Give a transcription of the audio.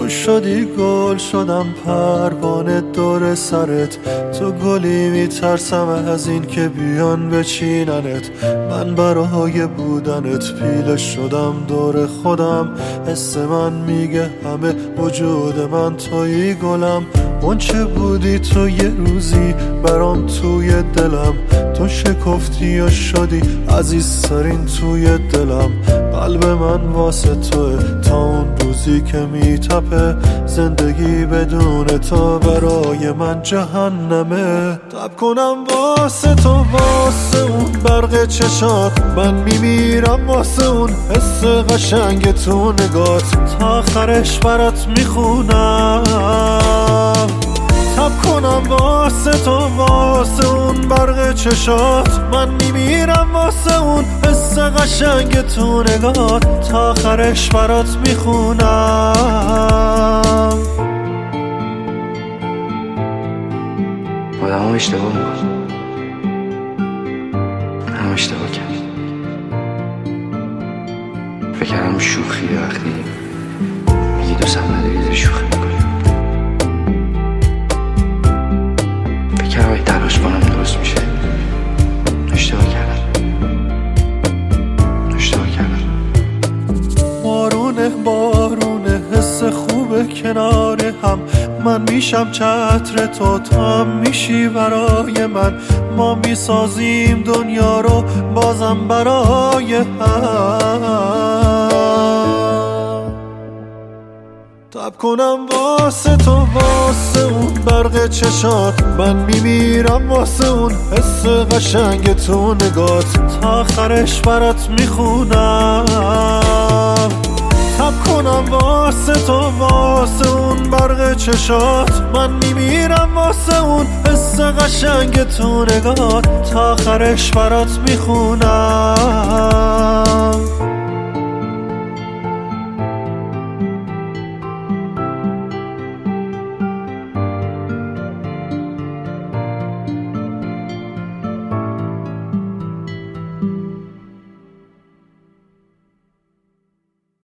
تو شدی گل شدم پروانه دور سرت، تو گلی میترسم از این که بیان بچیننت. من برای بودنت پیله شدم دور خودم، حس من میگه همه وجود من تویی گلم. منچه بودی تو یه روزی برام توی دلم، تو شکفتی و شدی عزیزترین توی دلم. قلب من واسه توه تا اون روزی که میتپه، زندگی بدون تو برای من جهنمه. تب کنم واسه تو واسه اون برق چشات، من میمیرم واسه اون حس قشنگ تو نگات، تا آخرش برات میخونم. تب کنم واسه تو واسه اون برق چشات، من میمیرم واسه اون حس قشنگ تو نگات، تا آخرش برات میخونم. آدم ها اشتباه میکن، هم اشتباه کرد. فکرم شوخیه وقتی میگی دوستم نداری شوخی میکنی. فکرم اگه تلاش کنم درست میشه. اشتباه کردم. بارونه حس خوبه کنار هم، من میشم چتر تو هم میشی برای من. ما میسازیم دنیا رو بازم برای هم. تب کنم واسه تو واسه اون برق چشات، من میمیرم واسه اون حس قشنگ تو نگات، تا آخرش برات میخونم. تب کنم واسه تو واسه اون برق چشات، من میمیرم واسه اون حس قشنگ تو نگات، تا آخرش برات میخونم.